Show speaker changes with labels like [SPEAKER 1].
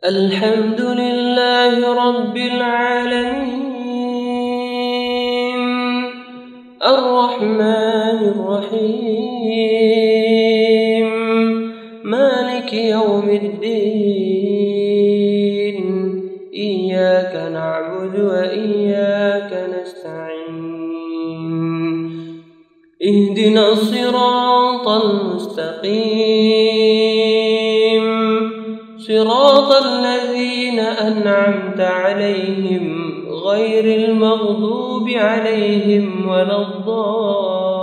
[SPEAKER 1] الحمد لله رب العالمين الرحمن الرحيم مالك يوم الدين إياك نعبد وإياك نستعين اهدنا الصراط المستقيم صراط الذين أنعمت عليهم غير المغضوب عليهم ولا الضالين.